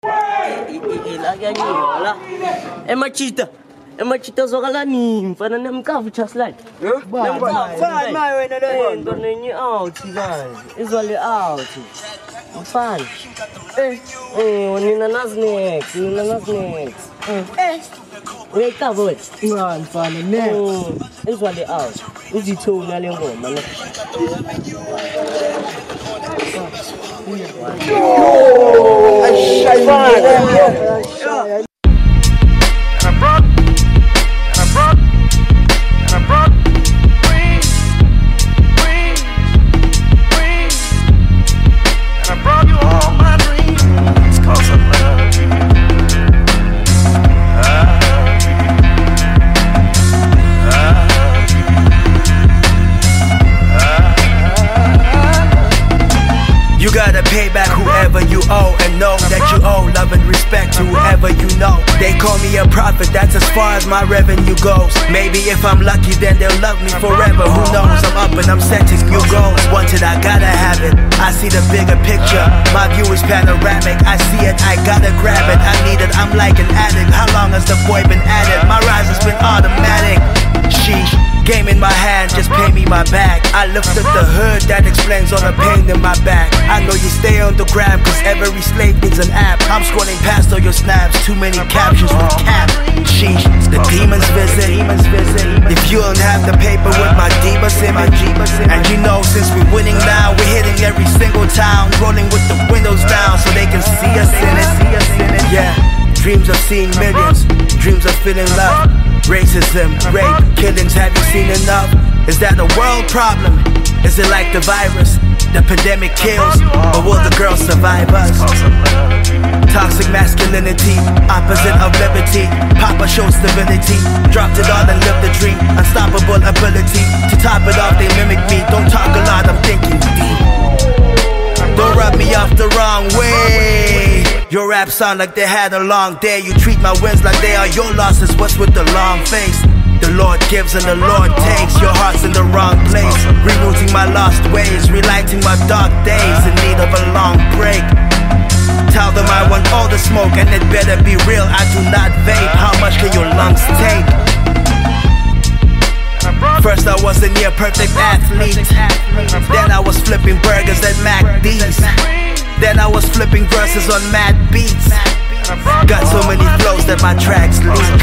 Ilagay niyo, wala. Machita. Machita soal ni, pada nak mengkau just like. Fine, my way, Don't need you out, guys. It's only out. Fine. Ni nanas next. Wake up, boy. Fine, next. It's only out. It's the two na lang mo, man. You gotta pay back whoever you owe, and know that you owe love and respect to whoever you know. They call me a prophet, that's as far as my revenue goes. Maybe if I'm lucky, then they'll love me forever. Who knows? I'm up and I'm setting new goals. Wanted, I gotta have it. I see the bigger picture. My view is panoramic. I see it, I gotta grab it. I need it, I'm like an addict. How long has the boy been at it? My rise has been automatic. Sheesh. Game in my hand, just pay me my back. I lift up the hood, that explains all the pain in my back. I know you stay on the gram, cause every slave needs an app. I'm scrolling past all your snaps, too many captions with cap. Sheesh, the demons visit. If you don't have the paper with my Divas image. And you know, since we're winning now, we're hitting every single town. Rolling with the windows down so they can see us in it. Yeah, dreams of seeing millions, dreams of feeling love. Racism, rape, killings, have you seen enough? Is that a world problem? Is it like the virus? The pandemic kills, or will the girls survive us? Toxic masculinity, opposite of liberty. Papa showed stability, dropped it all and lived the dream. Unstoppable ability, to top it off they mimic me. Don't talk a lot, I'm thinking deep. Don't rub me off the wrong way. Your raps sound like they had a long day. You treat my wins like they are your losses. What's with the long face? The Lord gives and the Lord takes. Your heart's in the wrong place. Rerouting my lost ways, relighting my dark days, in need of a long break. Tell them I want all the smoke and it better be real. I do not vape. How much can your lungs take? First I was a near perfect athlete. Then I was flipping burgers at MacD's. Then I was flipping verses on mad beats. Got so many flows that my tracks leak.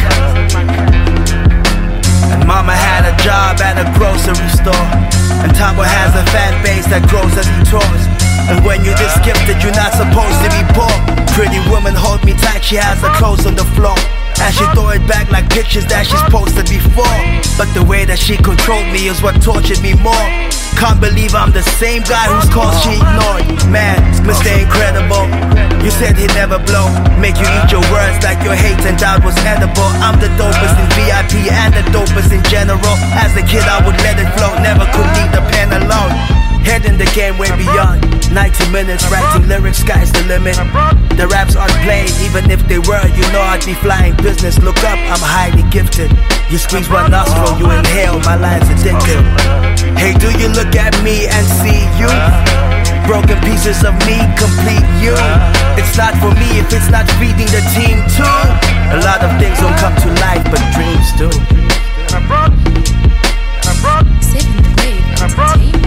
And mama had a job at a grocery store. And Tambo has a fan base that grows as he tours. And when you're this gifted, you're not supposed to be poor. Pretty woman hold me tight, she has her clothes on the floor. And she throw it back like pictures that she's posted before. But the way that she controlled me is what tortured me more. Can't believe I'm the same guy whose calls she ignored. Man, Mr. Incredible, you said he'd never blow. Make you eat your words like your hate and doubt was edible. I'm the dopest in VIP and the dopest in general. As a kid I would let it flow, never could leave the pen alone. Head in the game way beyond 90 minutes, writing lyrics, sky's the limit. The raps aren't played, even if they were, you know I'd be flying business. Look up, I'm highly gifted. You squeeze one nostril, you inhale, my line's addictive. Hey, do you look at me and see you? Broken pieces of me complete you. It's not for me if it's not feeding the team too. A lot of things don't come to life, but dreams do. Seventh Wave Entertainment.